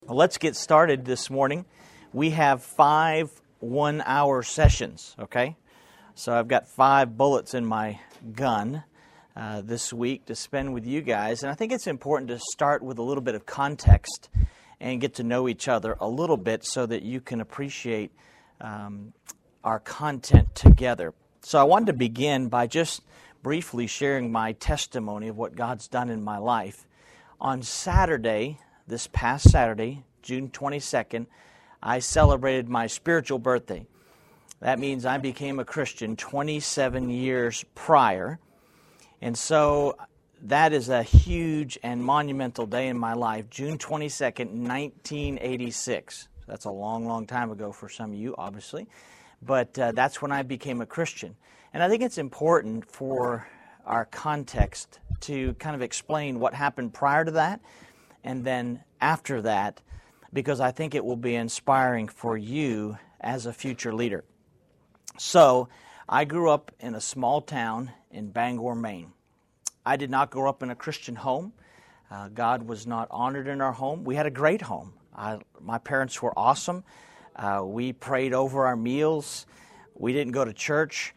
Let's get started this morning. We have 5 one-hour sessions, okay? So I've got 5 bullets in my gun this week to spend with you guys. And I think it's important to start with a little bit of context and get to know each other a little bit so that you can appreciate our content together. So I wanted to begin by just briefly sharing my testimony of what God's done in my life. On Saturday, this past Saturday, June 22nd, I celebrated my spiritual birthday. That means I became a Christian 27 years prior. And so that is a huge and monumental day in my life, June 22nd, 1986. That's a long, long time ago for some of you, obviously. But that's when I became a Christian. And I think it's important for our context to kind of explain what happened prior to that and then after that, because I think it will be inspiring for you as a future leader. So, I grew up in a small town in Bangor, Maine. I did not grow up in a Christian home. God was not honored in our home. We had a great home. My parents were awesome. We prayed over our meals. We didn't go to church.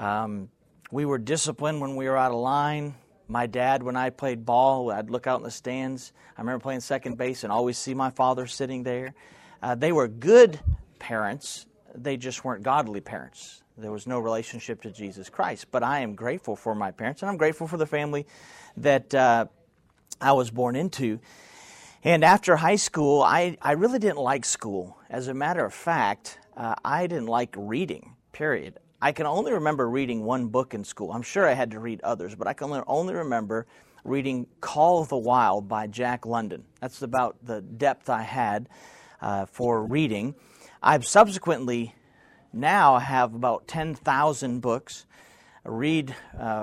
We were disciplined when we were out of line. My dad, when I played ball, I'd look out in the stands. I remember playing second base and always see my father sitting there. They were good parents. They just weren't godly parents. There was no relationship to Jesus Christ. But I am grateful for my parents, and I'm grateful for the family that I was born into. And after high school, I really didn't like school. As a matter of fact, I didn't like reading, period. I can only remember reading one book in school. I'm sure I had to read others, but I can only remember reading Call of the Wild by Jack London. That's about the depth I had for reading. I've subsequently now have about 10,000 books, read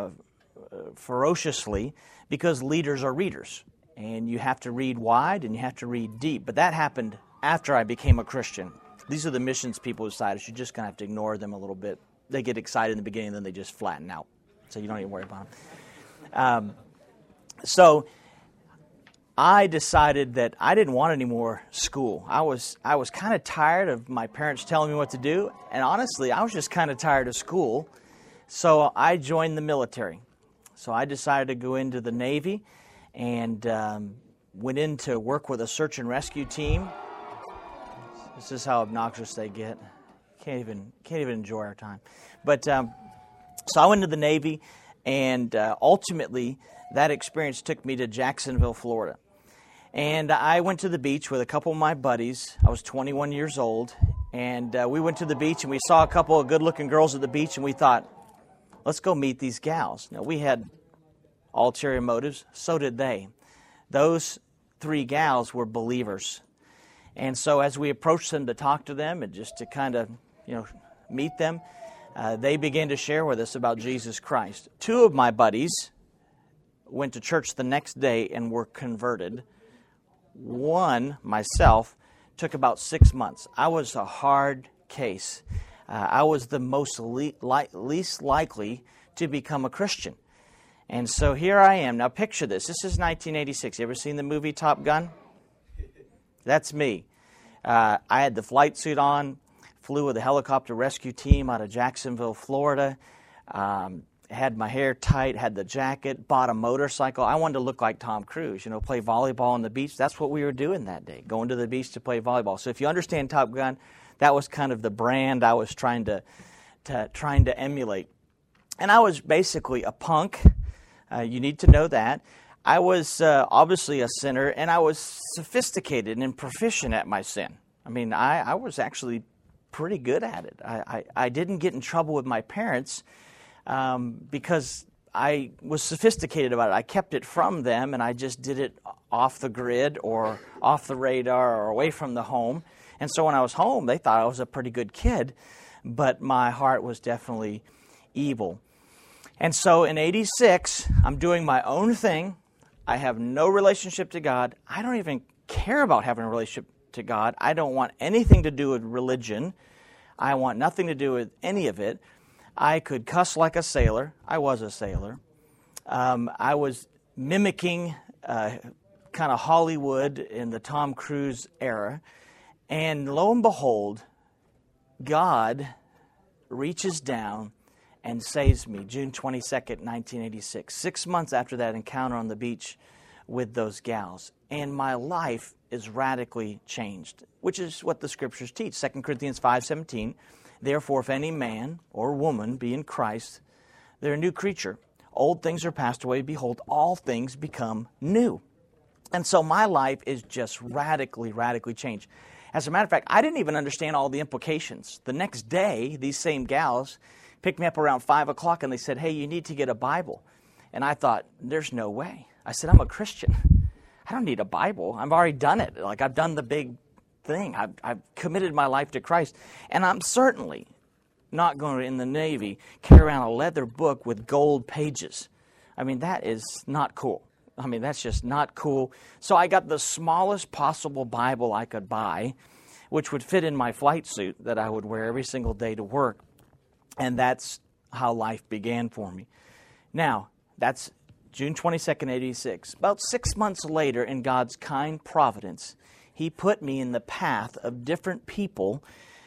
ferociously, because leaders are readers. And you have to read wide and you have to read deep. But that happened after I became a Christian. These are the missions people who decided you're just going to have to ignore them a little bit. They get excited in the beginning, and then they just flatten out. So you don't even worry about them. So I decided that I didn't want any more school. I was kind of tired of my parents telling me what to do. And honestly, I was just kind of tired of school. So I joined the military. So I decided to go into the Navy and went in to work with a search and rescue team. This is how obnoxious they get. Can't even enjoy our time. But so I went to the Navy, and ultimately that experience took me to Jacksonville, Florida. And I went to the beach with a couple of my buddies. I was 21 years old, and we went to the beach, and we saw a couple of good-looking girls at the beach, and we thought, let's go meet these gals. Now, we had ulterior motives. So did they. Those 3 gals were believers. And so as we approached them to talk to them and just to kind of, meet them, they began to share with us about Jesus Christ. 2 of my buddies went to church the next day and were converted. 1, myself, took about 6 months. I was a hard case. I was the most least likely to become a Christian. And so here I am. Now picture this. This is 1986. You ever seen the movie Top Gun? That's me. I had the flight suit on, flew with a helicopter rescue team out of Jacksonville, Florida, had my hair tight, had the jacket, bought a motorcycle. I wanted to look like Tom Cruise, play volleyball on the beach. That's what we were doing that day, going to the beach to play volleyball. So if you understand Top Gun, that was kind of the brand I was trying to emulate. And I was basically a punk. You need to know that. I was obviously a sinner, and I was sophisticated and proficient at my sin. I mean, I was actually pretty good at it. I didn't get in trouble with my parents because I was sophisticated about it. I kept it from them, and I just did it off the grid or off the radar or away from the home. And so when I was home, they thought I was a pretty good kid, but my heart was definitely evil. And so in 86, I'm doing my own thing. I have no relationship to God. I don't even care about having a relationship to God. I don't want anything to do with religion. I want nothing to do with any of it. I could cuss like a sailor. I was a sailor. I was mimicking kind of Hollywood in the Tom Cruise era. And lo and behold, God reaches down and saves me, June 22nd, 1986, 6 months after that encounter on the beach with those gals. And my life is radically changed, which is what the Scriptures teach. 2 Corinthians 5:17, therefore, if any man or woman be in Christ, they're a new creature. Old things are passed away. Behold, all things become new. And so my life is just radically changed. As a matter of fact, I didn't even understand all the implications. The next day, these same gals picked me up around 5 o'clock and they said, hey, you need to get a Bible. And I thought, there's no way. I said, I'm a Christian. I don't need a Bible. I've already done it. Like, I've done the big thing. I've committed my life to Christ. And I'm certainly not going to, in the Navy, carry around a leather book with gold pages. I mean, that is not cool. I mean, that's just not cool. So I got the smallest possible Bible I could buy, which would fit in my flight suit that I would wear every single day to work. And that's how life began for me. Now, that's June 22nd, 86. About 6 months later, in God's kind providence, He put me in the path of different people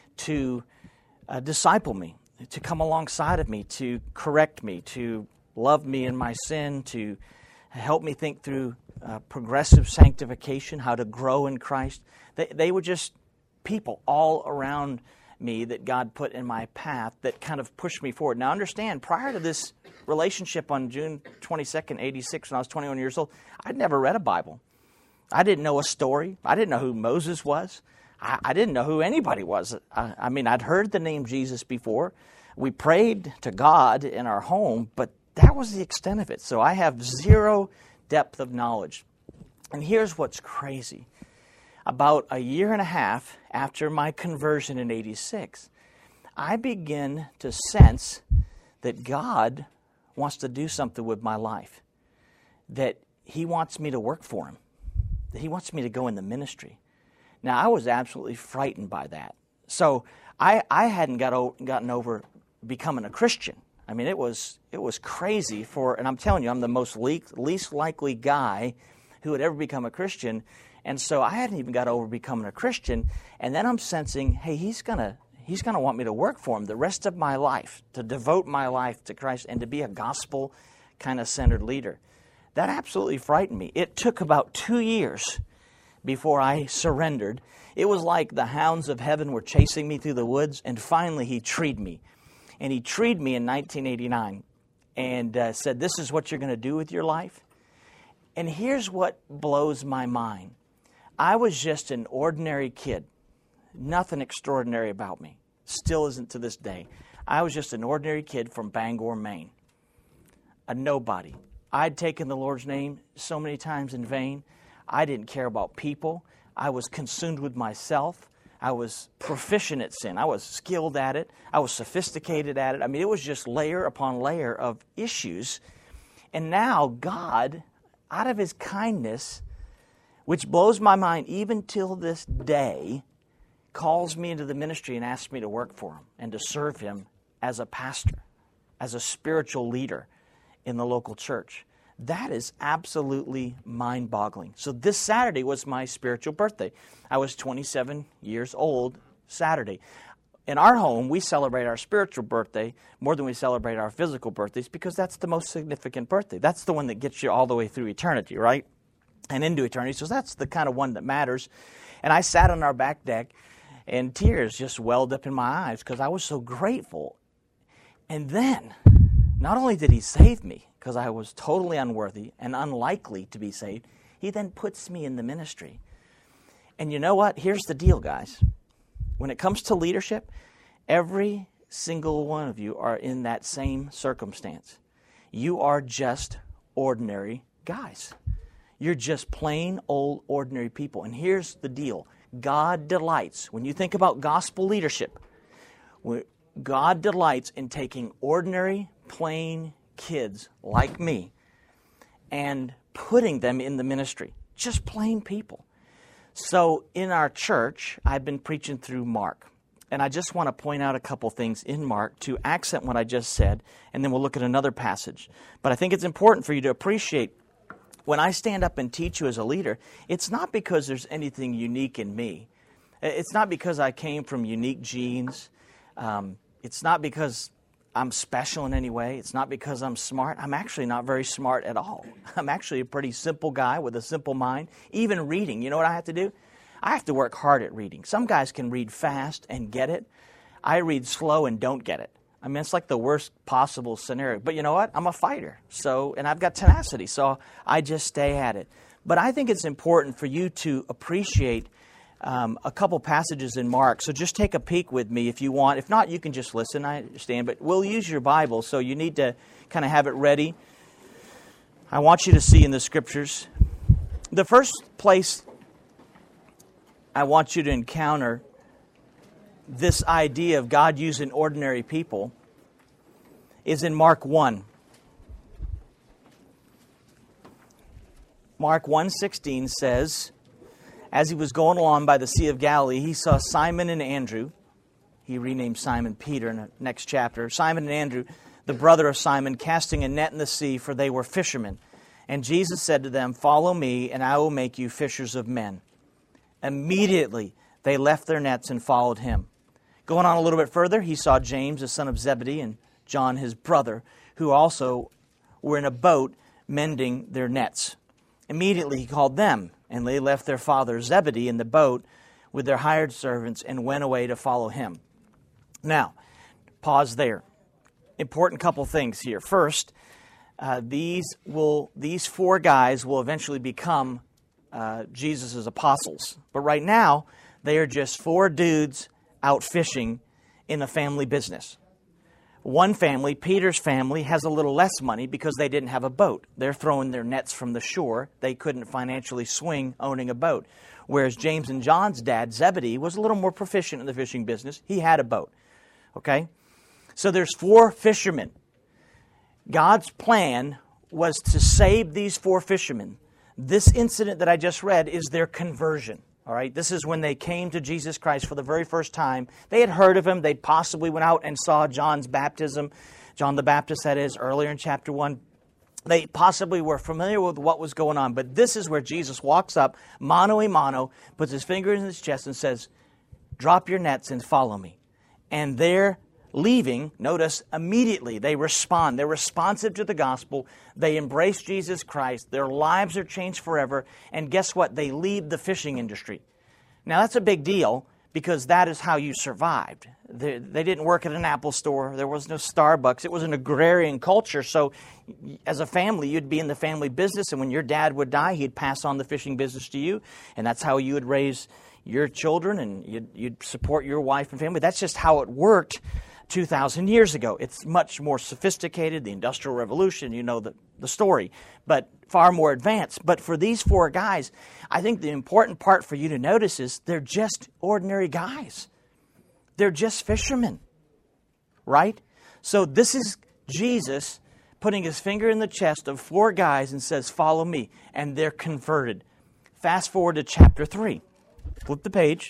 to disciple me, to come alongside of me, to correct me, to love me in my sin, to help me think through progressive sanctification, how to grow in Christ. They were just people all around me that God put in my path that kind of pushed me forward. Now understand, prior to this relationship on June 22nd, 86, when I was 21 years old, I'd never read a Bible. I didn't know a story. I didn't know who Moses was. I didn't know who anybody was. I mean, I'd heard the name Jesus before. We prayed to God in our home, but that was the extent of it. So I have zero depth of knowledge. And here's what's crazy. About a year and a half after my conversion in 86, I begin to sense that God wants to do something with my life, that He wants me to work for Him, that He wants me to go in the ministry. Now, I was absolutely frightened by that. So I hadn't gotten over becoming a Christian. I mean, it was crazy and I'm telling you, I'm the most least likely guy who would ever become a Christian. And so I hadn't even got over becoming a Christian. And then I'm sensing, hey, he's gonna want me to work for Him the rest of my life, to devote my life to Christ and to be a gospel kind of centered leader. That absolutely frightened me. It took about 2 years before I surrendered. It was like the hounds of heaven were chasing me through the woods, and finally He treed me. And He treed me in 1989 and said, this is what you're going to do with your life. And here's what blows my mind. I was just an ordinary kid. Nothing extraordinary about me. Still isn't to this day. I was just an ordinary kid from Bangor, Maine. A nobody. I'd taken the Lord's name so many times in vain. I didn't care about people. I was consumed with myself. I was proficient at sin. I was skilled at it. I was sophisticated at it. I mean, it was just layer upon layer of issues. And now God, out of His kindness, which blows my mind even till this day, calls me into the ministry and asks me to work for Him and to serve Him as a pastor, as a spiritual leader in the local church. That is absolutely mind-boggling. So this Saturday was my spiritual birthday. I was 27 years old Saturday. In our home, we celebrate our spiritual birthday more than we celebrate our physical birthdays because that's the most significant birthday. That's the one that gets you all the way through eternity, right? And into eternity. So that's the kind of one that matters. And I sat on our back deck and tears just welled up in my eyes because I was so grateful. And then, not only did He save me, because I was totally unworthy and unlikely to be saved, He then puts me in the ministry. And you know what? Here's the deal, guys. When it comes to leadership, every single one of you are in that same circumstance. You are just ordinary guys. You're just plain old ordinary people. And here's the deal. God delights, when you think about gospel leadership, God delights in taking ordinary, plain kids like me and putting them in the ministry. Just plain people. So in our church, I've been preaching through Mark. And I just want to point out a couple things in Mark to accent what I just said, and then we'll look at another passage. But I think it's important for you to appreciate When I stand up and teach you as a leader, it's not because there's anything unique in me. It's not because I came from unique genes. It's not because I'm special in any way. It's not because I'm smart. I'm actually not very smart at all. I'm actually a pretty simple guy with a simple mind. Even reading, you know what I have to do? I have to work hard at reading. Some guys can read fast and get it. I read slow and don't get it. I mean, it's like the worst possible scenario. But you know what? I'm a fighter, and I've got tenacity, so I just stay at it. But I think it's important for you to appreciate a couple passages in Mark. So just take a peek with me if you want. If not, you can just listen, I understand. But we'll use your Bible, so you need to kind of have it ready. I want you to see in the Scriptures. The first place I want you to encounter this idea of God using ordinary people is in Mark 1. Mark 1:16 says, as he was going along by the Sea of Galilee, he saw Simon and Andrew. He renamed Simon Peter in the next chapter. Simon and Andrew, the brother of Simon, casting a net in the sea, for they were fishermen. And Jesus said to them, "Follow me, and I will make you fishers of men." Immediately they left their nets and followed him. Going on a little bit further, he saw James, the son of Zebedee, and John, his brother, who also were in a boat mending their nets. Immediately he called them, and they left their father Zebedee in the boat with their hired servants and went away to follow him. Now, pause there. Important couple things here. First, these four guys will eventually become Jesus' apostles. But right now, they are just four dudes out fishing in a family business. One family, Peter's family, has a little less money because they didn't have a boat. They're throwing their nets from the shore. They couldn't financially swing owning a boat. Whereas James and John's dad, Zebedee, was a little more proficient in the fishing business. He had a boat. Okay? So there's four fishermen. God's plan was to save these four fishermen. This incident that I just read is their conversion. All right, this is when they came to Jesus Christ for the very first time. They had heard of him. They possibly went out and saw John's baptism. John the Baptist, that is, earlier in chapter 1. They possibly were familiar with what was going on. But this is where Jesus walks up, mano a mano, puts his finger in his chest and says, "Drop your nets and follow me." And they're leaving. Notice, immediately they respond. They're responsive to the gospel. They embrace Jesus Christ. Their lives are changed forever. And guess what? They leave the fishing industry. Now, that's a big deal because that is how you survived. They didn't work at an Apple store. There was no Starbucks. It was an agrarian culture. So as a family, you'd be in the family business. And when your dad would die, he'd pass on the fishing business to you. And that's how you would raise your children and you'd support your wife and family. That's just how it worked 2,000 years ago. It's much more sophisticated, the Industrial Revolution, you know the story, but far more advanced. But for these four guys, I think the important part for you to notice is they're just ordinary guys. They're just fishermen, right? So this is Jesus putting his finger in the chest of four guys and says, "Follow me," and they're converted. Fast forward to chapter 3. Flip the page.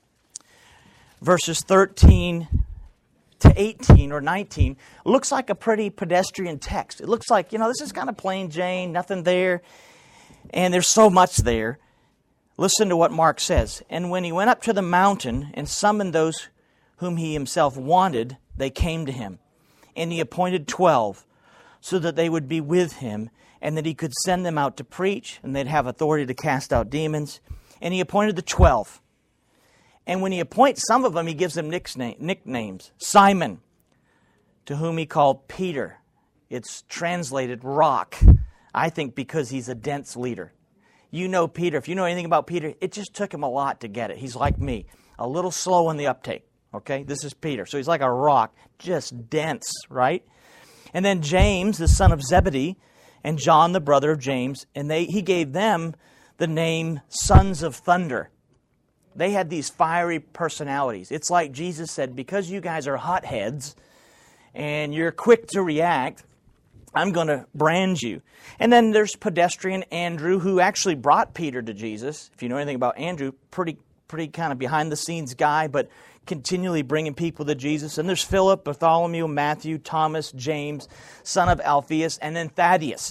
Verses 13 to 18 or 19 looks like a pretty pedestrian text. It looks like, this is kind of plain Jane, nothing there. And there's so much there. Listen to what Mark says. "And when he went up to the mountain and summoned those whom he himself wanted, they came to him. And he appointed 12 so that they would be with him and that he could send them out to preach and they'd have authority to cast out demons. And he appointed the 12. And when he appoints some of them, he gives them nicknames. Simon, to whom he called Peter. It's translated rock, I think because he's a dense leader. You know Peter. If you know anything about Peter, it just took him a lot to get it. He's like me, a little slow in the uptake. Okay, this is Peter. So he's like a rock, just dense, right? And then James, the son of Zebedee, and John, the brother of James, and he gave them the name Sons of Thunder. They had these fiery personalities. It's like Jesus said, because you guys are hotheads and you're quick to react, I'm going to brand you. And then there's pedestrian Andrew, who actually brought Peter to Jesus. If you know anything about Andrew, pretty kind of behind-the-scenes guy, but continually bringing people to Jesus. And there's Philip, Bartholomew, Matthew, Thomas, James, son of Alphaeus, and then Thaddeus.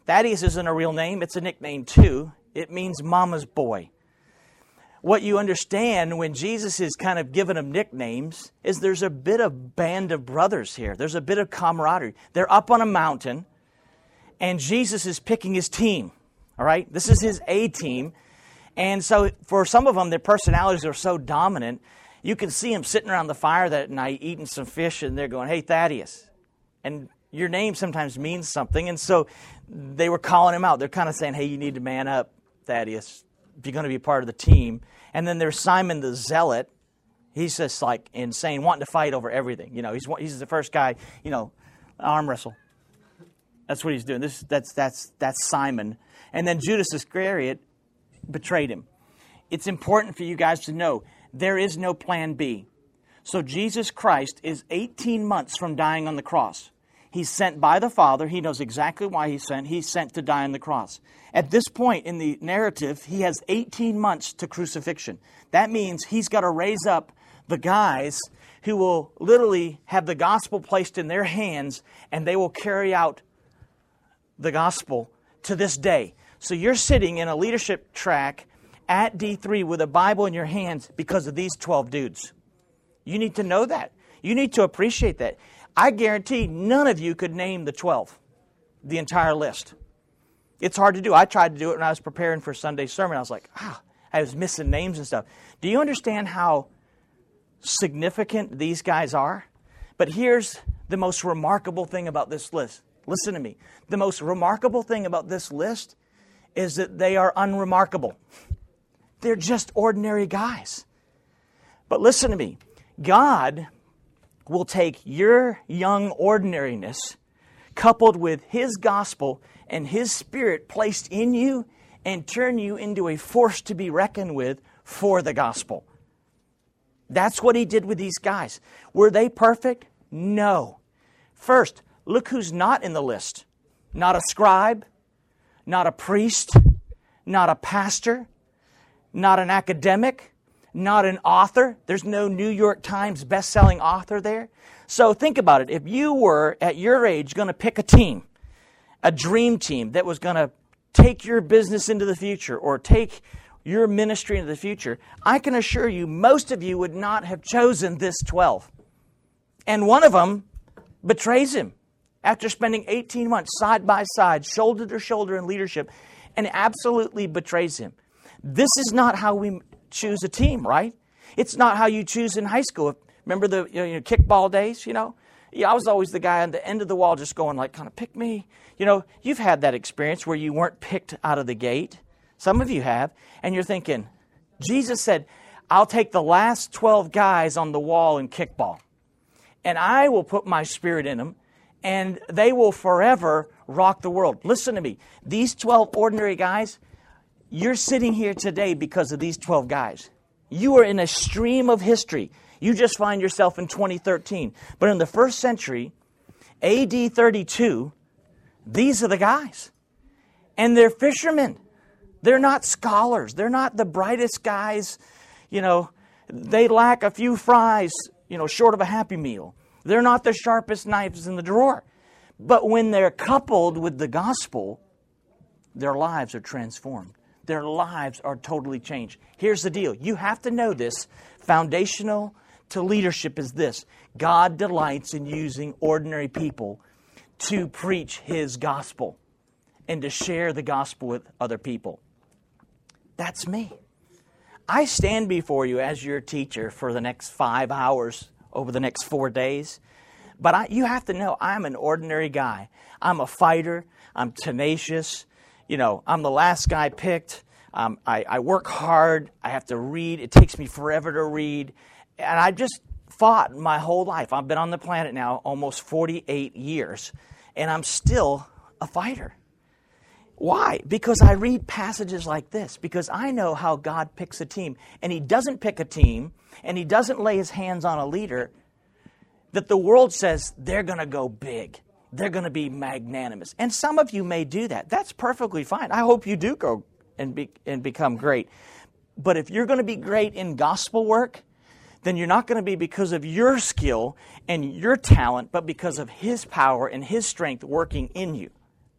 Thaddeus isn't a real name. It's a nickname too. It means mama's boy. What you understand when Jesus is kind of giving them nicknames is there's a bit of band of brothers here. There's a bit of camaraderie. They're up on a mountain, and Jesus is picking his team. All right? This is his A team. And so for some of them, their personalities are so dominant, you can see them sitting around the fire that night eating some fish, and they're going, hey, Thaddeus. And your name sometimes means something. And so they were calling him out. They're kind of saying, hey, you need to man up, Thaddeus, if you're going to be part of the team. And then there's Simon the Zealot. He's just like insane, wanting to fight over everything. You know, he's the first guy, you know, arm wrestle. That's what he's doing. That's Simon. And then Judas Iscariot betrayed him. It's important for you guys to know there is no plan B. So Jesus Christ is 18 months from dying on the cross. He's sent by the Father. He knows exactly why he's sent. He's sent to die on the cross. At this point in the narrative, he has 18 months to crucifixion. That means he's got to raise up the guys who will literally have the gospel placed in their hands, and they will carry out the gospel to this day. So you're sitting in a leadership track at D3 with a Bible in your hands because of these 12 dudes. You need to know that. You need to appreciate that. I guarantee none of you could name the 12, the entire list. It's hard to do. I tried to do it when I was preparing for Sunday's sermon. I was like, I was missing names and stuff. Do you understand how significant these guys are? But here's the most remarkable thing about this list. Listen to me. The most remarkable thing about this list is that they are unremarkable. They're just ordinary guys. But listen to me. God will take your young ordinariness coupled with His gospel and His Spirit placed in you and turn you into a force to be reckoned with for the gospel. That's what He did with these guys. Were they perfect? No. First, look who's not in the list. Not a scribe, not a priest, not a pastor, not an academic, not an author. There's no New York Times best-selling author there. So think about it. If you were, at your age, going to pick a team, a dream team that was going to take your business into the future or take your ministry into the future, I can assure you most of you would not have chosen this 12. And one of them betrays him after spending 18 months side by side, shoulder to shoulder in leadership, and absolutely betrays him. This is not how we choose a team, right? It's not how you choose in high school. Remember the kickball days, I was always the guy on the end of the wall just going like, kind of pick me. You've had that experience where you weren't picked out of the gate. Some of you have. And you're thinking, Jesus said, I'll take the last 12 guys on the wall in kickball. And I will put my Spirit in them. And they will forever rock the world. Listen to me. These 12 ordinary guys, you're sitting here today because of these 12 guys. You are in a stream of history. You just find yourself in 2013. But in the first century, AD 32, these are the guys. And they're fishermen. They're not scholars. They're not the brightest guys. They lack a few fries, short of a Happy Meal. They're not the sharpest knives in the drawer. But when they're coupled with the gospel, their lives are transformed. Their lives are totally changed. Here's the deal. You have to know this. Foundational to leadership is this. God delights in using ordinary people to preach His gospel and to share the gospel with other people. That's me. I stand before you as your teacher for the next 5 hours over the next 4 days. But you have to know I'm an ordinary guy. I'm a fighter. I'm tenacious. I'm the last guy picked. I work hard. I have to read. It takes me forever to read. And I just fought my whole life. I've been on the planet now almost 48 years. And I'm still a fighter. Why? Because I read passages like this. Because I know how God picks a team. And He doesn't pick a team. And He doesn't lay His hands on a leader that the world says they're going to go big. They're going to be magnanimous. And some of you may do that. That's perfectly fine. I hope you do go and become great. But if you're going to be great in gospel work, then you're not going to be because of your skill and your talent, but because of His power and His strength working in you.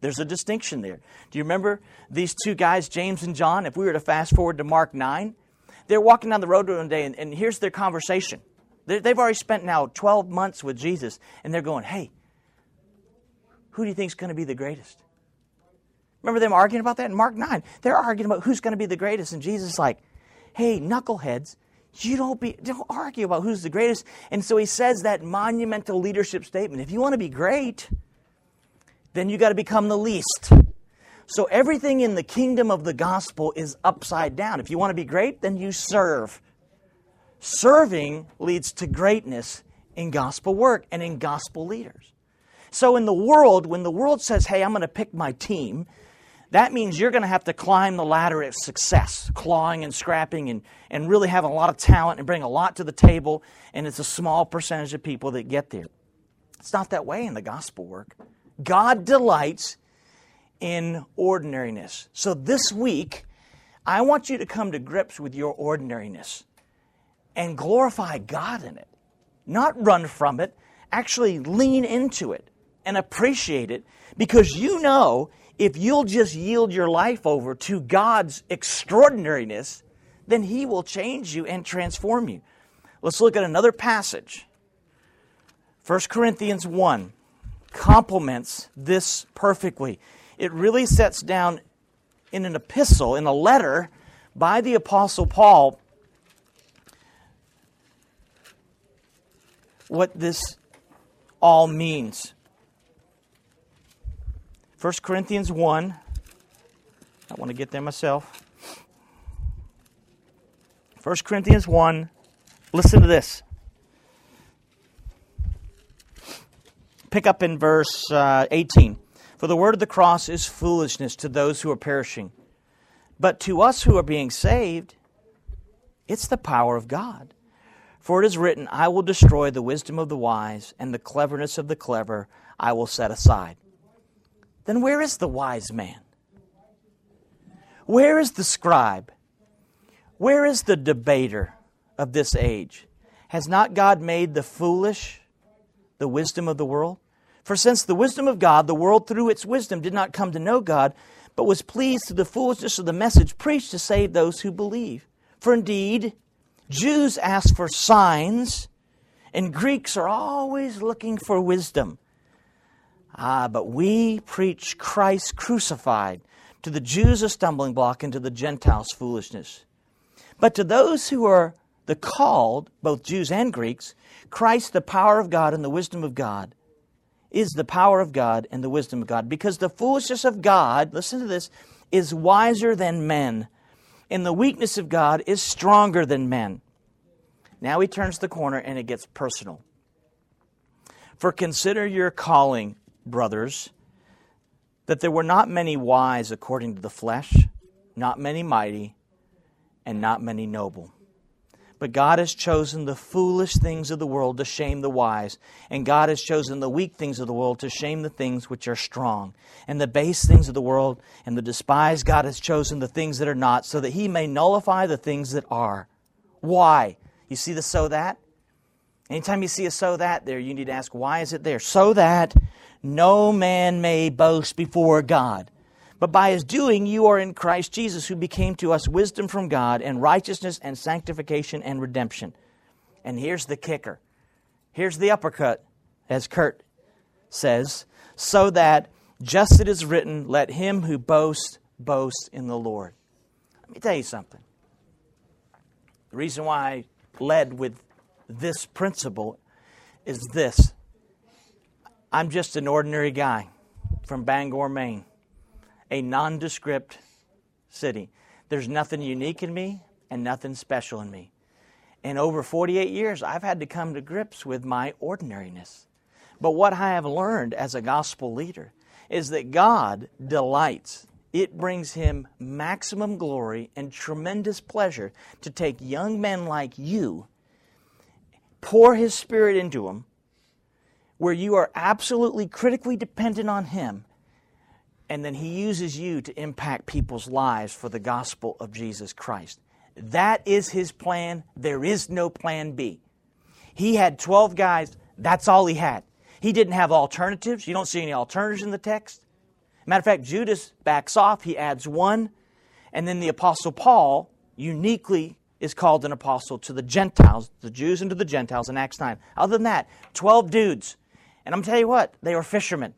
There's a distinction there. Do you remember these two guys, James and John? If we were to fast forward to Mark 9, they're walking down the road one day, and here's their conversation. They've already spent now 12 months with Jesus, and they're going, hey, who do you think is going to be the greatest? Remember them arguing about that in Mark 9? They're arguing about who's going to be the greatest, and Jesus is like, hey, knuckleheads, you don't argue about who's the greatest. And so he says that monumental leadership statement. If you want to be great, then you got to become the least. So everything in the kingdom of the gospel is upside down. If you want to be great, then you serve. Serving leads to greatness in gospel work and in gospel leaders. So in the world, when the world says, hey, I'm going to pick my team, that means you're going to have to climb the ladder of success, clawing and scrapping and really have a lot of talent and bring a lot to the table, and it's a small percentage of people that get there. It's not that way in the gospel work. God delights in ordinariness. So this week, I want you to come to grips with your ordinariness and glorify God in it. Not run from it, actually lean into it and appreciate it, because you know if you'll just yield your life over to God's extraordinariness, then He will change you and transform you. Let's look at another passage. 1 Corinthians 1 complements this perfectly. It really sets down in an epistle, in a letter by the Apostle Paul, what this all means. 1 Corinthians 1. I want to get there myself. 1 Corinthians 1. Listen to this. Pick up in verse 18. For the word of the cross is foolishness to those who are perishing. But to us who are being saved, it's the power of God. For it is written, I will destroy the wisdom of the wise, and the cleverness of the clever I will set aside. Then where is the wise man? Where is the scribe? Where is the debater of this age? Has not God made the foolish the wisdom of the world? For since the wisdom of God, the world through its wisdom did not come to know God, but was pleased through the foolishness of the message preached to save those who believe. For indeed, Jews ask for signs, and Greeks are always looking for wisdom. But we preach Christ crucified, to the Jews a stumbling block, and to the Gentiles foolishness. But to those who are the called, both Jews and Greeks, Christ the power of God and the wisdom of God, is the power of God and the wisdom of God. Because the foolishness of God, listen to this, is wiser than men, and the weakness of God is stronger than men. Now he turns the corner and it gets personal. For consider your calling, brothers, that there were not many wise according to the flesh, not many mighty, and not many noble. But God has chosen the foolish things of the world to shame the wise, and God has chosen the weak things of the world to shame the things which are strong. And the base things of the world and the despised God has chosen the things that are not, so that He may nullify the things that are. Why? You see the so that? Anytime you see a so that there, you need to ask, why is it there? So that no man may boast before God. But by His doing, you are in Christ Jesus, who became to us wisdom from God and righteousness and sanctification and redemption. And here's the kicker. Here's the uppercut, as Kurt says, so that, just as it is written, let him who boasts, boast in the Lord. Let me tell you something. The reason why I led with this principle is this. I'm just an ordinary guy from Bangor, Maine. A nondescript city. There's nothing unique in me and nothing special in me. In over 48 years, I've had to come to grips with my ordinariness. But what I have learned as a gospel leader is that God delights. It brings Him maximum glory and tremendous pleasure to take young men like you, pour His Spirit into them, where you are absolutely critically dependent on Him, and then He uses you to impact people's lives for the gospel of Jesus Christ. That is His plan. There is no plan B. He had 12 guys. That's all He had. He didn't have alternatives. You don't see any alternatives in the text. Matter of fact, Judas backs off. He adds one. And then the Apostle Paul uniquely is called an apostle to the Gentiles, the Jews and to the Gentiles in Acts 9. Other than that, 12 dudes. And I'm going to tell you what, they were fishermen.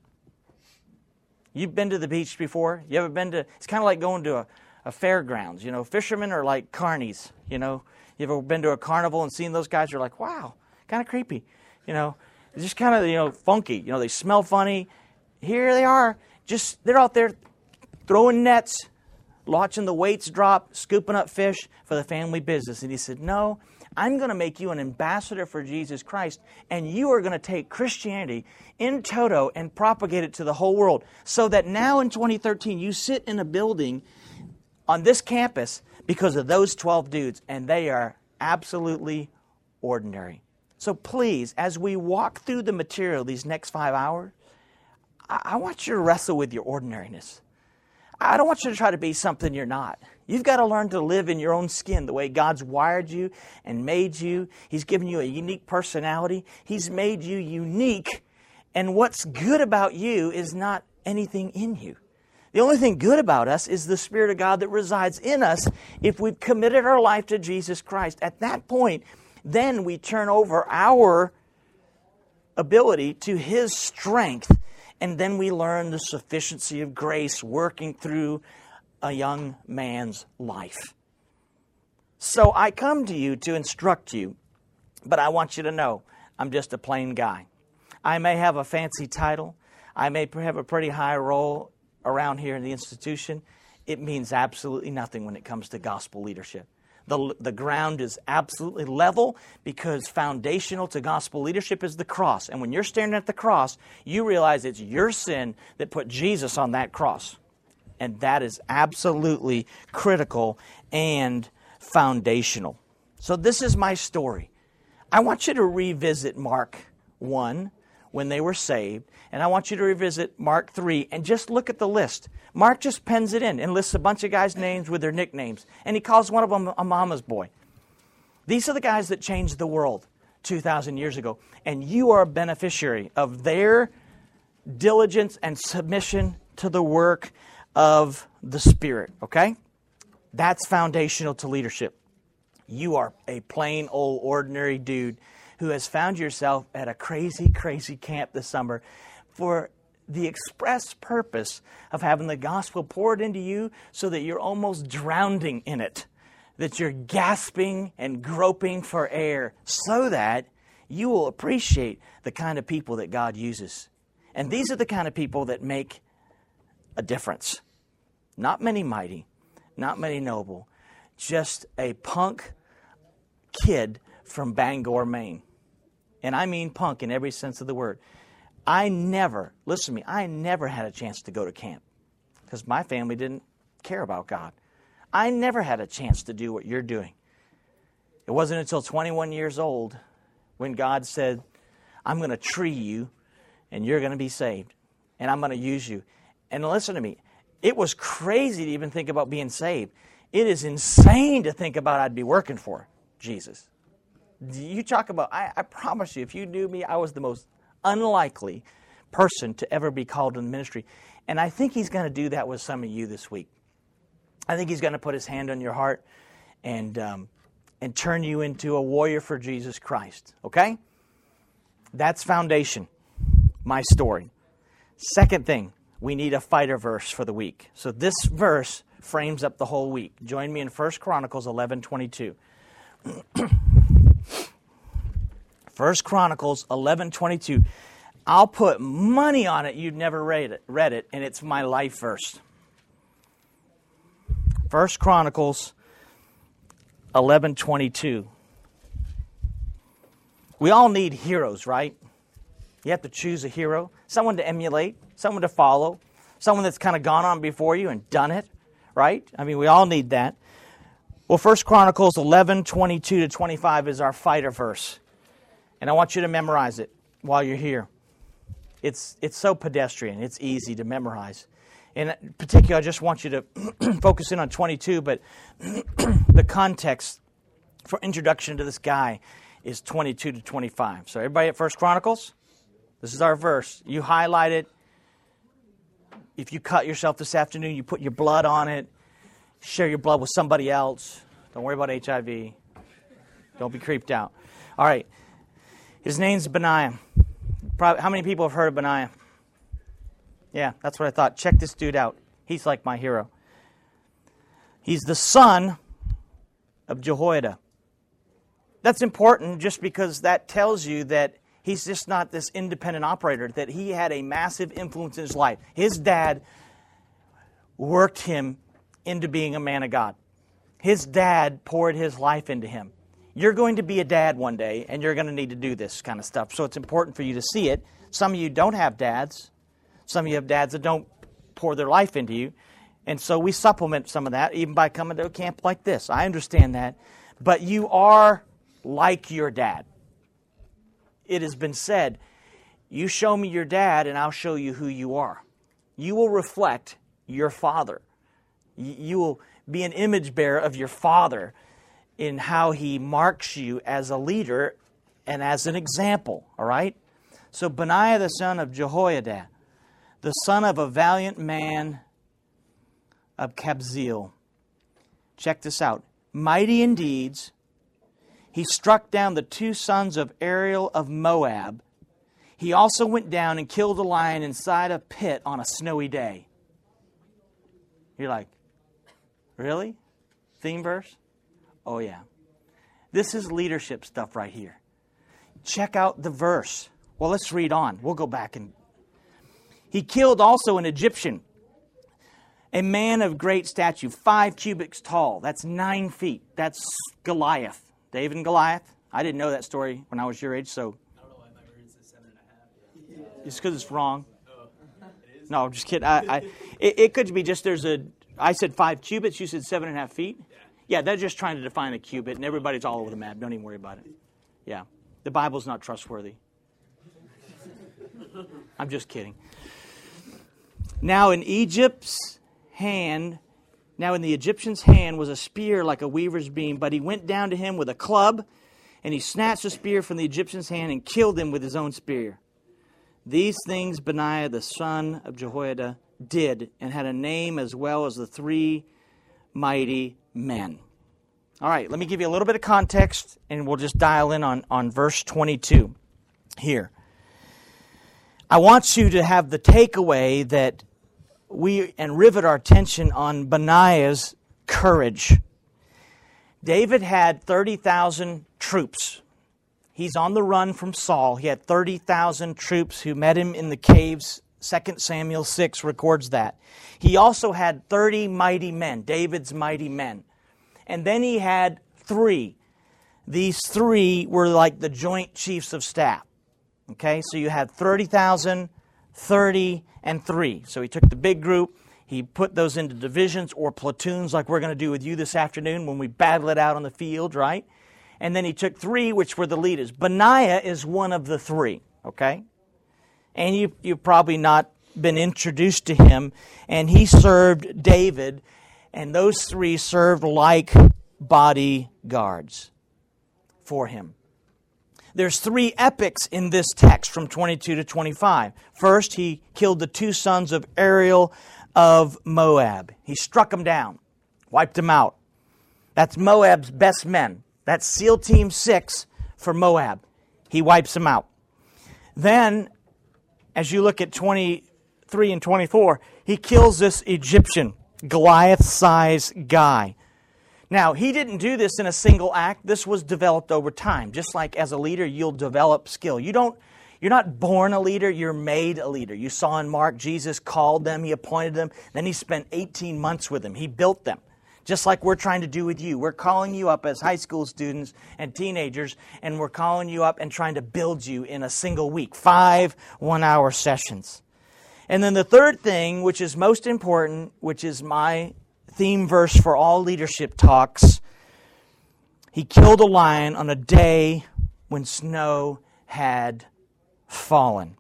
You've been to the beach before? You ever been to, it's kind of like going to a fairgrounds. You know, fishermen are like carnies, you know. You ever been to a carnival and seen those guys? You're like, wow, kind of creepy. You know, just kind of, you know, funky. You know, they smell funny. Here they are. They're out there throwing nets, watching the weights drop, scooping up fish for the family business. And he said, no, I'm going to make you an ambassador for Jesus Christ, and you are going to take Christianity in toto and propagate it to the whole world. So that now in 2013, you sit in a building on this campus because of those 12 dudes, and they are absolutely ordinary. So please, as we walk through the material these next 5 hours, I want you to wrestle with your ordinariness. I don't want you to try to be something you're not. You've got to learn to live in your own skin the way God's wired you and made you. He's given you a unique personality. He's made you unique. And what's good about you is not anything in you. The only thing good about us is the Spirit of God that resides in us if we've committed our life to Jesus Christ. At that point, then we turn over our ability to His strength, and then we learn the sufficiency of grace working through a young man's life. So I come to you to instruct you, but I want you to know I'm just a plain guy. I may have a fancy title. I may have a pretty high role around here in the institution. It means absolutely nothing when it comes to gospel leadership. The ground is absolutely level because foundational to gospel leadership is the cross. And when you're staring at the cross, you realize it's your sin that put Jesus on that cross. And that is absolutely critical and foundational. So this is my story. I want you to revisit Mark 1 when they were saved. And I want you to revisit Mark 3 and just look at the list. Mark just pens it in and lists a bunch of guys' names with their nicknames. And he calls one of them a mama's boy. These are the guys that changed the world 2,000 years ago. And you are a beneficiary of their diligence and submission to the work of the Spirit. Okay? That's foundational to leadership. You are a plain old ordinary dude who has found yourself at a crazy, crazy camp this summer for the express purpose of having the gospel poured into you so that you're almost drowning in it, that you're gasping and groping for air so that you will appreciate the kind of people that God uses. And these are the kind of people that make a difference. Not many mighty, not many noble, just a punk kid from Bangor, Maine. And I mean punk in every sense of the word. I never had a chance to go to camp because my family didn't care about God. I never had a chance to do what you're doing. It wasn't until 21 years old when God said, I'm going to tree you and you're going to be saved and I'm going to use you. And listen to me, it was crazy to even think about being saved. It is insane to think about I'd be working for Jesus. You talk about, I promise you, if you knew me, I was the most unlikely person to ever be called in the ministry. And I think He's going to do that with some of you this week. I think He's going to put His hand on your heart and turn you into a warrior for Jesus Christ. Okay? That's foundation. My story. Second thing, we need a fighter verse for the week. So this verse frames up the whole week. Join me in 1 Chronicles 11:22. 1 Chronicles 11:22. I'll put money on it you've never read it, and it's my life verse. 1 Chronicles 11:22. We all need heroes, right? You have to choose a hero, someone to emulate, someone to follow, someone that's kind of gone on before you and done it, right? I mean, we all need that. Well, 1 Chronicles 11:22-25 is our fighter verse. And I want you to memorize it while you're here. It's so pedestrian. It's easy to memorize. In particular, I just want you to focus in on 22, but the context for introduction to this guy is 22-25. So everybody at 1 Chronicles, this is our verse. You highlight it, If you cut yourself this afternoon, you put your blood on it, share your blood with somebody else. Don't worry about HIV. Don't be creeped out. All right. His name's Benaiah. Probably, how many people have heard of Benaiah? Yeah, that's what I thought. Check this dude out. He's like my hero. He's the son of Jehoiada. That's important just because that tells you that he's just not this independent operator, that he had a massive influence in his life. His dad worked him into being a man of God. His dad poured his life into him. You're going to be a dad one day, and you're going to need to do this kind of stuff. So it's important for you to see it. Some of you don't have dads. Some of you have dads that don't pour their life into you. And so we supplement some of that, even by coming to a camp like this. I understand that. But you are like your dad. It has been said, you show me your dad, and I'll show you who you are. You will reflect your father. You will be an image bearer of your father in how he marks you as a leader and as an example, all right? So Benaiah, the son of Jehoiada, the son of a valiant man of Kabzeel. Check this out. Mighty in deeds, he struck down the 2 sons of Ariel of Moab. He also went down and killed a lion inside a pit on a snowy day. You're like, really? Theme verse? Oh, yeah. This is leadership stuff right here. Check out the verse. Well, let's read on. We'll go back and... He killed also an Egyptian, a man of great stature, 5 cubits tall. That's 9 feet. That's Goliath. David and Goliath. I didn't know that story when I was your age, so... I don't know why my brain says 7.5. It's because it's wrong. Oh, it is? No, I'm just kidding. It could be just I said 5 cubits, you said 7.5 feet? Yeah, they're just trying to define a cubit, and everybody's all over the map. Don't even worry about it. Yeah, the Bible's not trustworthy. I'm just kidding. Now in the Egyptian's hand was a spear like a weaver's beam, but he went down to him with a club, and he snatched the spear from the Egyptian's hand and killed him with his own spear. These things Benaiah, the son of Jehoiada, did, and had a name as well as the 3 mighty men. All right, let me give you a little bit of context, and we'll just dial in on verse 22 here. I want you to have the takeaway that and rivet our attention on Benaiah's courage. David had 30,000 troops. He's on the run from Saul. He had 30,000 troops who met him in the caves. 2 Samuel 6 records that. He also had 30 mighty men, David's mighty men. And then he had 3. These 3 were like the joint chiefs of staff. Okay, so you had 30,000, 30, and 3. So he took the big group, he put those into divisions or platoons like we're going to do with you this afternoon when we battle it out on the field, right? And then he took 3, which were the leaders. Benaiah is one of the 3, okay? And you've probably not been introduced to him. And he served David, and those 3 served like bodyguards for him. There's 3 epics in this text from 22 to 25. First, he killed the 2 sons of Ariel of Moab. He struck them down, wiped them out. That's Moab's best men. That's SEAL Team 6 for Moab. He wipes them out. Then, as you look at 23 and 24, he kills this Egyptian, Goliath-sized guy. Now, he didn't do this in a single act. This was developed over time. Just like as a leader, you'll develop skill. You're not born a leader, you're made a leader. You saw in Mark, Jesus called them, he appointed them, then he spent 18 months with them. He built them. Just like we're trying to do with you. We're calling you up as high school students and teenagers, and we're calling you up and trying to build you in a single week. 5 one-hour sessions. And then the third thing, which is most important, which is my theme verse for all leadership talks, he killed a lion on a day when snow had fallen.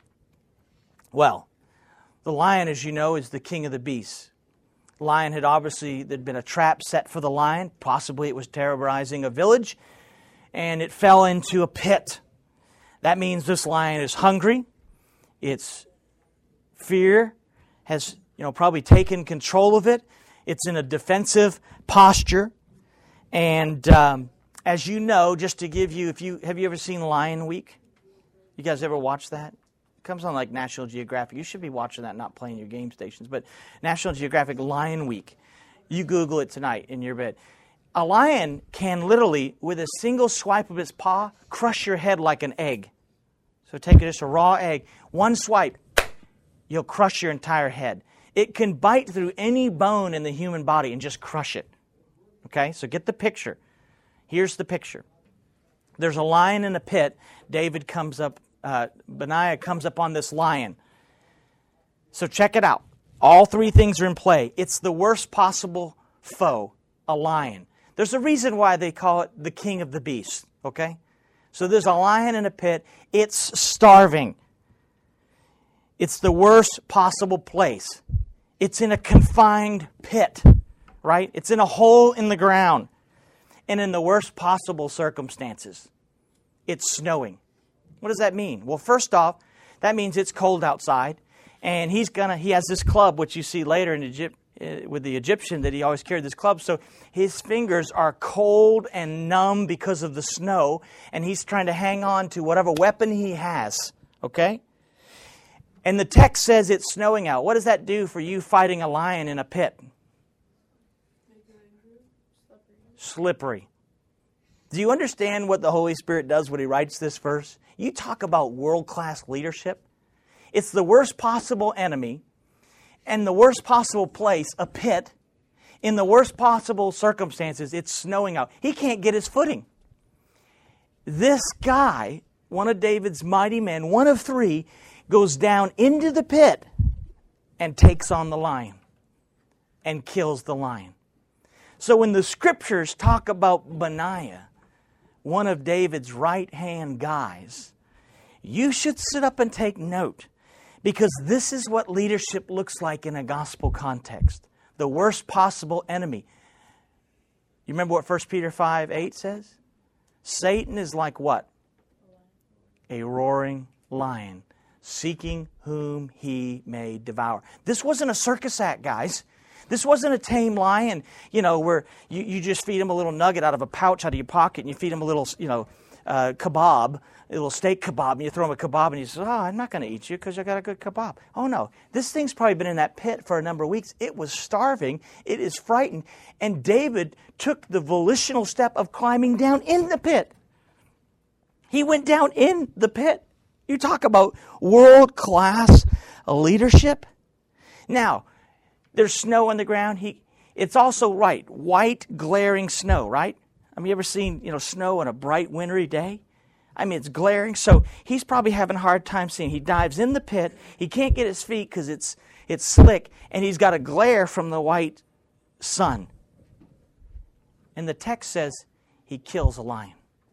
Well, the lion, as you know, is the king of the beasts. Lion there'd been a trap set for the lion. Possibly it was terrorizing a village, and it fell into a pit. That means this lion is hungry. It's fear. has, probably taken control of it. It's in a defensive posture. And as you know, just to give you, have you ever seen Lion Week? You guys ever watch that? It comes on like National Geographic. You should be watching that, not playing your game stations. But National Geographic Lion Week. You Google it tonight in your bed. A lion can literally, with a single swipe of its paw, crush your head like an egg. So take just a raw egg. One swipe, you'll crush your entire head. It can bite through any bone in the human body and just crush it. Okay, so get the picture. Here's the picture. There's a lion in a pit. Benaiah comes up on this lion. So check it out. All three things are in play. It's the worst possible foe, a lion. There's a reason why they call it the king of the beasts, okay? So there's a lion in a pit. It's starving. It's the worst possible place. It's in a confined pit, right? It's in a hole in the ground. And in the worst possible circumstances. It's snowing. What does that mean? Well, first off, that means it's cold outside. And he has this club, which you see later in Egypt, with the Egyptian, that he always carried this club. So his fingers are cold and numb because of the snow. And he's trying to hang on to whatever weapon he has. Okay? And the text says it's snowing out. What does that do for you fighting a lion in a pit? Slippery. Do you understand what the Holy Spirit does when He writes this verse? You talk about world-class leadership. It's the worst possible enemy and the worst possible place, a pit. In the worst possible circumstances, it's snowing out. He can't get his footing. This guy, one of David's mighty men, one of three, goes down into the pit and takes on the lion and kills the lion. So when the Scriptures talk about Benaiah, one of David's right-hand guys, you should sit up and take note, because this is what leadership looks like in a gospel context. The worst possible enemy. You remember what 1 Peter 5:8 says? Satan is like what? A roaring lion, seeking whom he may devour. This wasn't a circus act, guys. This wasn't a tame lion, where you just feed him a little nugget out of a pouch out of your pocket and you feed him a little, kebab, a little steak kebab, and you throw him a kebab and he says, I'm not going to eat you because I got a good kebab. Oh, no. This thing's probably been in that pit for a number of weeks. It was starving. It is frightened. And David took the volitional step of climbing down in the pit. He went down in the pit. You talk about world-class leadership. Now, there's snow on the ground. It's also white, glaring snow, right? I mean, you ever seen, snow on a bright, wintry day? I mean, it's glaring. So he's probably having a hard time seeing. He dives in the pit. He can't get his feet because it's slick, and he's got a glare from the white sun. And the text says he kills a lion.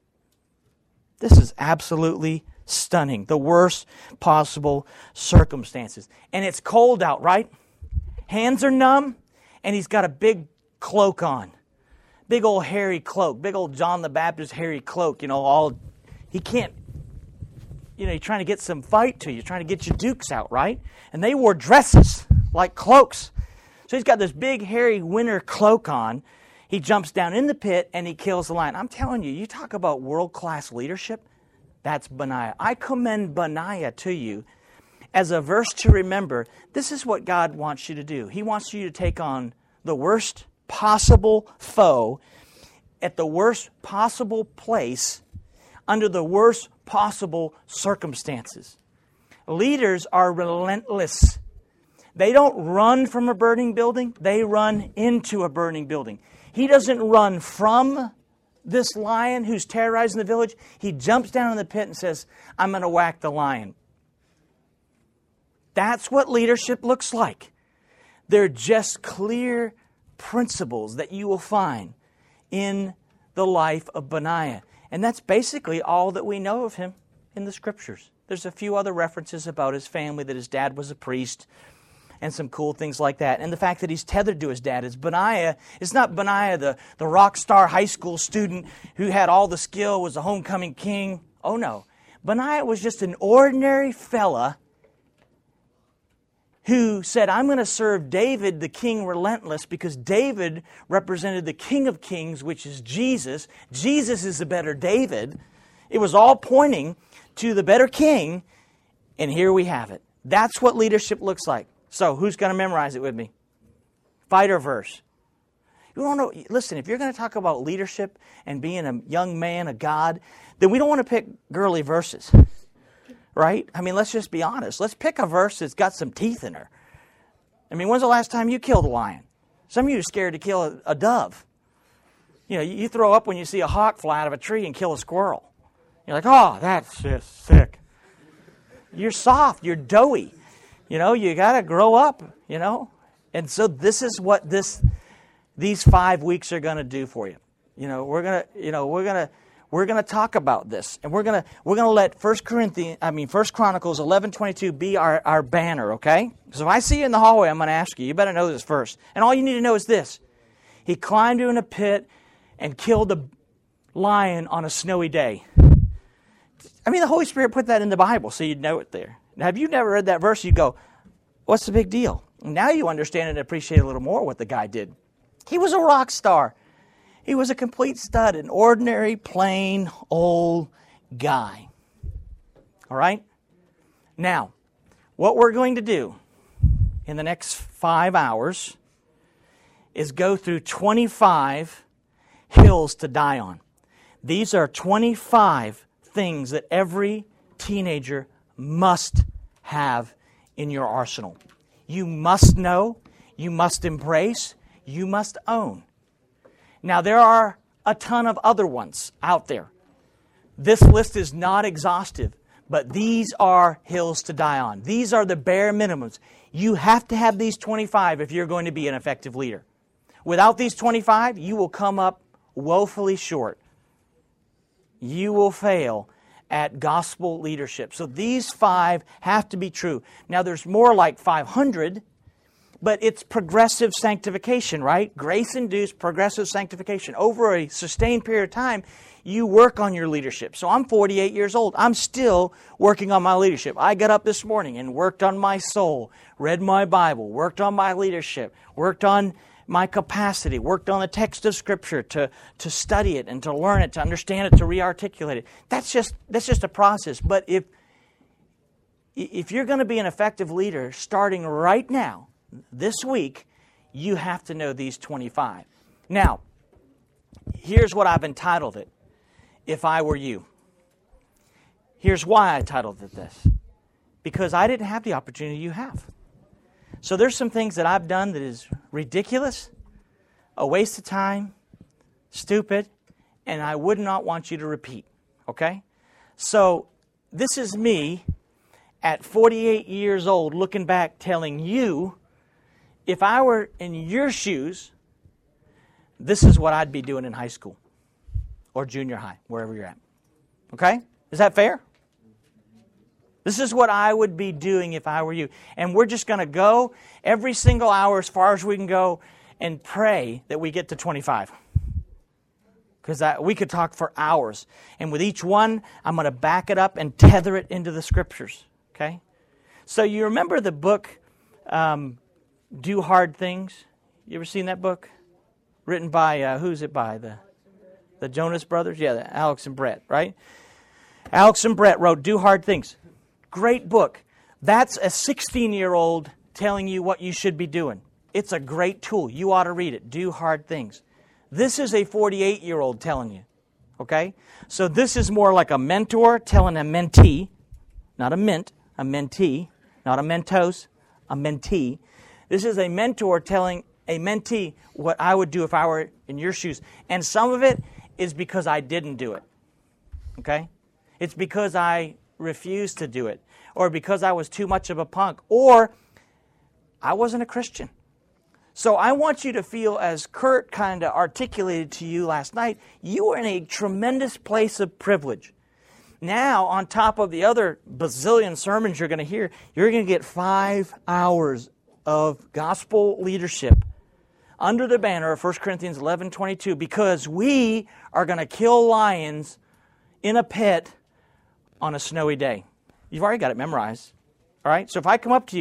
This is absolutely stunning. The worst possible circumstances. And it's cold out, right? Hands are numb, and he's got a big cloak on. Big old hairy cloak. Big old John the Baptist hairy cloak, he can't, you're trying to get some fight to you. You're trying to get your dukes out, right? And they wore dresses like cloaks. So he's got this big hairy winter cloak on. He jumps down in the pit and he kills the lion. I'm telling you, you talk about world-class leadership, that's Benaiah. I commend Benaiah to you as a verse to remember. This is what God wants you to do. He wants you to take on the worst possible foe at the worst possible place under the worst possible circumstances. Leaders are relentless. They don't run from a burning building. They run into a burning building. He doesn't run from this lion who's terrorizing the village. He jumps down in the pit and says, I'm going to whack the lion. That's what leadership looks like. They're just clear principles that you will find in the life of Benaiah. And that's basically all that we know of him in the Scriptures. There's a few other references about his family, that his dad was a priest, and some cool things like that. And the fact that he's tethered to his dad is Benaiah. It's not Benaiah, the rock star high school student who had all the skill, was a homecoming king. Oh no. Benaiah was just an ordinary fella who said, I'm going to serve David, the king relentless, because David represented the King of Kings, which is Jesus. Jesus is the better David. It was all pointing to the better king, and here we have it. That's what leadership looks like. So who's going to memorize it with me? Fighter verse. You don't know. Listen, if you're going to talk about leadership and being a young man of God, then we don't want to pick girly verses. Right? I mean, let's just be honest. Let's pick a verse that's got some teeth in her. I mean, when's the last time you killed a lion? Some of you are scared to kill a dove. You know, you throw up when you see a hawk fly out of a tree and kill a squirrel. You're like, oh, that's just sick. You're soft. You're doughy. You know, you got to grow up, you know. And so this is what these 5 weeks are going to do for you. You know, we're going to talk about this, and we're gonna let 1 Chronicles 11:22 be our banner, okay? So if I see you in the hallway, I'm going to ask you. You better know this first. And all you need to know is this: he climbed in a pit and killed a lion on a snowy day. I mean, the Holy Spirit put that in the Bible, so you'd know it there. Now, if you've never read that verse, you'd go, "What's the big deal?" Now you understand and appreciate a little more what the guy did. He was a rock star. He was a complete stud, an ordinary, plain, old guy. All right? Now, what we're going to do in the next 5 hours is go through 25 hills to die on. These are 25 things that every teenager must have in your arsenal. You must know, you must embrace, you must own. Now, there are a ton of other ones out there. This list is not exhaustive, but these are hills to die on. These are the bare minimums. You have to have these 25 if you're going to be an effective leader. Without these 25, you will come up woefully short. You will fail at gospel leadership. So these 5 have to be true. Now, there's more like 500, but it's progressive sanctification, right? Grace-induced progressive sanctification. Over a sustained period of time, you work on your leadership. So I'm 48 years old. I'm still working on my leadership. I got up this morning and worked on my soul, read my Bible, worked on my leadership, worked on my capacity, worked on the text of Scripture to study it and to learn it, to understand it, to re-articulate it. That's just a process. But if you're going to be an effective leader starting right now, this week, you have to know these 25. Now, here's what I've entitled it, If I Were You. Here's why I titled it this. Because I didn't have the opportunity you have. So there's some things that I've done that is ridiculous, a waste of time, stupid, and I would not want you to repeat. Okay? So this is me at 48 years old looking back telling you, if I were in your shoes, this is what I'd be doing in high school or junior high, wherever you're at. Okay? Is that fair? This is what I would be doing if I were you. And we're just going to go every single hour as far as we can go and pray that we get to 25. Because we could talk for hours. And with each one, I'm going to back it up and tether it into the Scriptures. Okay? So you remember the book, Do Hard Things? You ever seen that book? Written by, who's it by? The Jonas Brothers? Yeah, Alex and Brett, right? Alex and Brett wrote Do Hard Things. Great book. That's a 16-year-old telling you what you should be doing. It's a great tool. You ought to read it. Do Hard Things. This is a 48-year-old telling you. Okay? So this is more like a mentor telling a mentee, not a mentee, not a Mentos, a mentee. This is a mentor telling a mentee what I would do if I were in your shoes. And some of it is because I didn't do it. Okay? It's because I refused to do it. Or because I was too much of a punk. Or I wasn't a Christian. So I want you to feel, as Kurt kind of articulated to you last night, you are in a tremendous place of privilege. Now, on top of the other bazillion sermons you're going to hear, you're going to get 5 hours of gospel leadership under the banner of 1 Corinthians 11:22, because we are going to kill lions in a pit on a snowy day. You've already got it memorized. All right? So if I come up to you,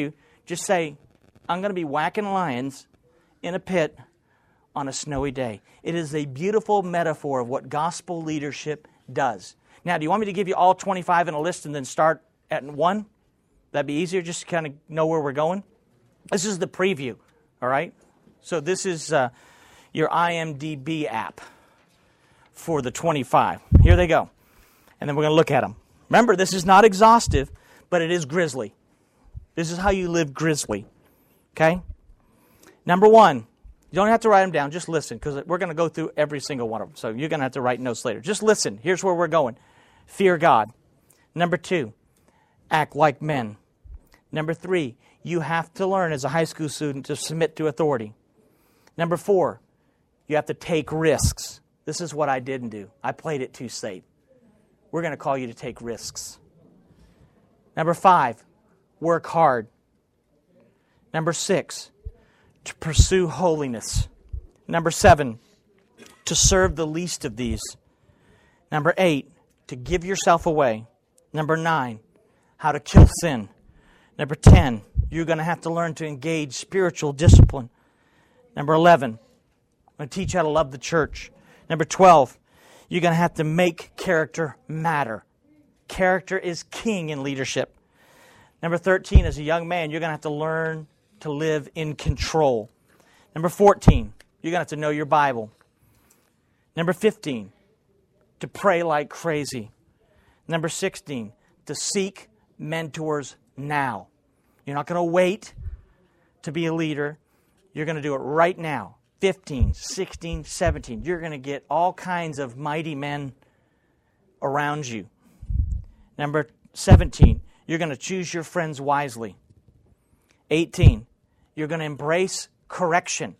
Just say, I'm going to be whacking lions in a pit on a snowy day. It is a beautiful metaphor of what gospel leadership does. Now, do you want me to give you all 25 in a list and then start at 1? That'd be easier, just to kind of know where we're going. This is the preview, all right? So this is your IMDb app for the 25. Here they go. And then we're going to look at them. Remember, this is not exhaustive, but it is grisly. This is how you live grisly, okay? Number 1, you don't have to write them down. Just listen, because we're going to go through every single one of them. So you're going to have to write notes later. Just listen. Here's where we're going. Fear God. Number 2, act like men. Number 3, you have to learn as a high school student to submit to authority. Number 4, you have to take risks. This is what I didn't do. I played it too safe. We're going to call you to take risks. Number 5, work hard. Number 6, to pursue holiness. Number 7, to serve the least of these. Number 8, to give yourself away. Number 9, how to kill sin. Number 10, you're going to have to learn to engage spiritual discipline. Number 11, I'm going to teach you how to love the church. Number 12, you're going to have to make character matter. Character is king in leadership. Number 13, as a young man, you're going to have to learn to live in control. Number 14, you're going to have to know your Bible. Number 15, to pray like crazy. Number 16, to seek mentors now. You're not going to wait to be a leader. You're going to do it right now. 15, 16, 17. You're going to get all kinds of mighty men around you. Number 17, you're going to choose your friends wisely. 18, you're going to embrace correction.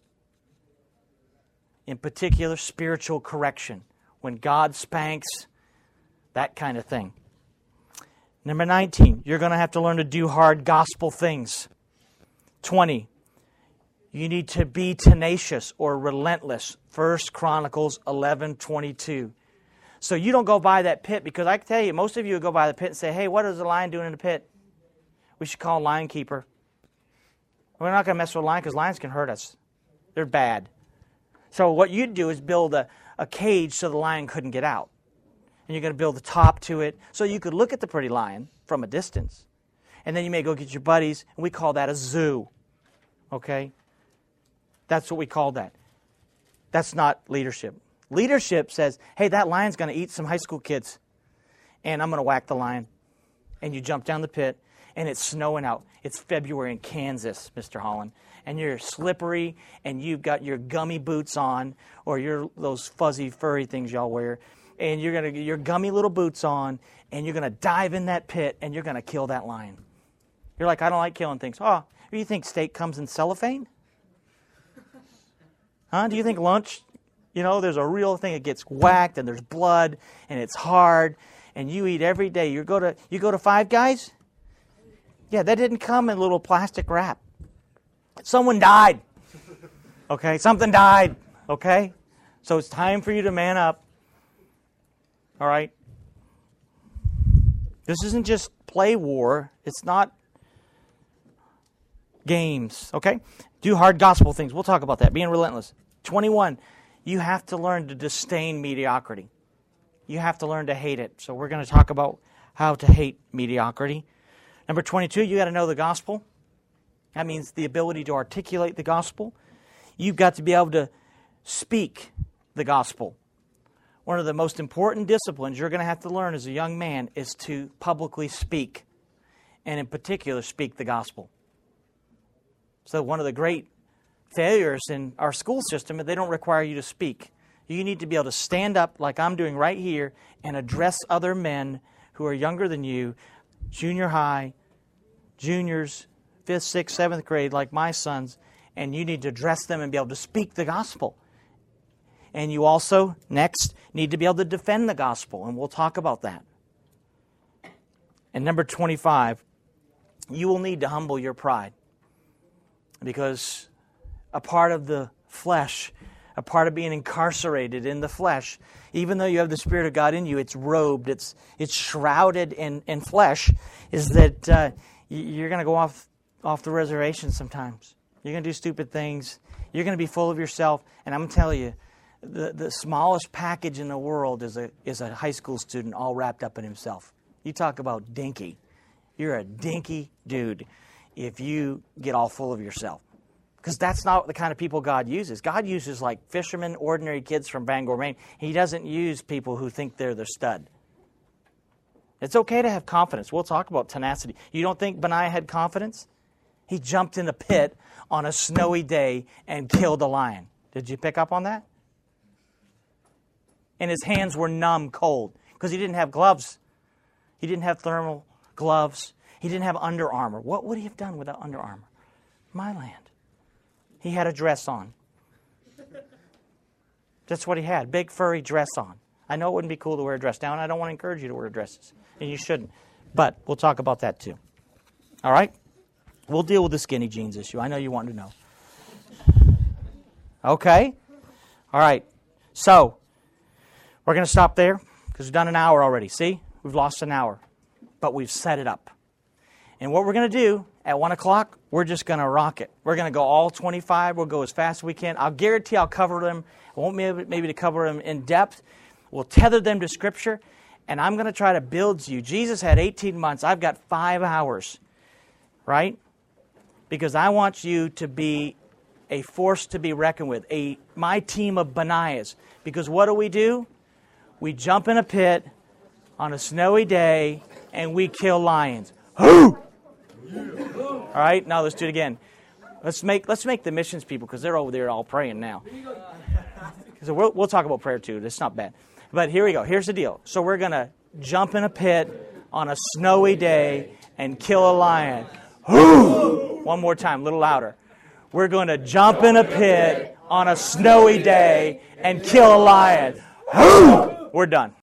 In particular, spiritual correction. When God spanks, that kind of thing. Number 19, you're going to have to learn to do hard gospel things. 20, you need to be tenacious or relentless. 1 Chronicles 11:22. So you don't go by that pit, because I can tell you, most of you would go by the pit and say, hey, what is the lion doing in the pit? We should call a lion keeper. We're not going to mess with a lion because lions can hurt us. They're bad. So what you'd do is build a cage so the lion couldn't get out. And you're going to build the top to it so you could look at the pretty lion from a distance. And then you may go get your buddies, and we call that a zoo. Okay? That's what we call that. That's not leadership. Leadership says, hey, that lion's going to eat some high school kids, and I'm going to whack the lion. And you jump down the pit, and it's snowing out. It's February in Kansas, Mr. Holland. And you're slippery, and you've got your gummy boots on, or those fuzzy, furry things y'all wear. And you're going to get your gummy little boots on, and you're going to dive in that pit, and you're going to kill that lion. You're like, I don't like killing things. Oh, you think steak comes in cellophane? Huh? Do you think lunch, there's a real thing that gets whacked, and there's blood, and it's hard, and you eat every day. You go to Five Guys? Yeah, that didn't come in little plastic wrap. Someone died. Okay? Something died. Okay? So it's time for you to man up. All right? This isn't just play war. It's not games. Okay? Do hard gospel things. We'll talk about that. Being relentless. 21, you have to learn to disdain mediocrity. You have to learn to hate it. So we're going to talk about how to hate mediocrity. Number 22, you got to know the gospel. That means the ability to articulate the gospel. You've got to be able to speak the gospel. One of the most important disciplines you're going to have to learn as a young man is to publicly speak, and in particular, speak the gospel. So one of the great failures in our school system is they don't require you to speak. You need to be able to stand up like I'm doing right here and address other men who are younger than you, junior high, juniors, 5th, 6th, 7th grade, like my sons, and you need to address them and be able to speak the gospel. And you also, next, need to be able to defend the gospel, and we'll talk about that. And number 25, you will need to humble your pride, because a part of the flesh, a part of being incarcerated in the flesh, even though you have the Spirit of God in you, it's robed, it's shrouded in flesh, is that you're going to go off off the reservation sometimes. You're going to do stupid things. You're going to be full of yourself. And I'm going to tell you, the smallest package in the world is a high school student all wrapped up in himself. You talk about dinky. You're a dinky dude if you get all full of yourself. Because that's not the kind of people God uses. God uses like fishermen, ordinary kids from Bangor, Maine. He doesn't use people who think they're the stud. It's okay to have confidence. We'll talk about tenacity. You don't think Benaiah had confidence? He jumped in a pit on a snowy day and killed a lion. Did you pick up on that? And his hands were numb cold because he didn't have gloves. He didn't have thermal gloves. He didn't have Under Armour. What would he have done without Under Armour? My land. He had a dress on. That's what he had. Big furry dress on. I know it wouldn't be cool to wear a dress down. I don't want to encourage you to wear dresses. And you shouldn't. But we'll talk about that too. All right? We'll deal with the skinny jeans issue. I know you want to know. Okay? All right. So, we're going to stop there because we've done an hour already. See? We've lost an hour. But we've set it up. And what we're going to do at 1 o'clock, we're just going to rock it. We're going to go all 25. We'll go as fast as we can. I'll guarantee I'll cover them. I won't be able maybe to cover them in depth. We'll tether them to Scripture. And I'm going to try to build you. Jesus had 18 months. I've got 5 hours. Right? Because I want you to be a force to be reckoned with. My team of Benaiahs. Because what do? We jump in a pit on a snowy day and we kill lions. Who? All right, now let's do it again. Let's make the missions people, because they're over there all praying now. So we'll talk about prayer too. It's not bad. But here we go. Here's the deal. So we're going to jump in a pit on a snowy day and kill a lion. Who? One more time, a little louder. We're going to jump in a pit on a snowy day and kill a lion. Who? We're done.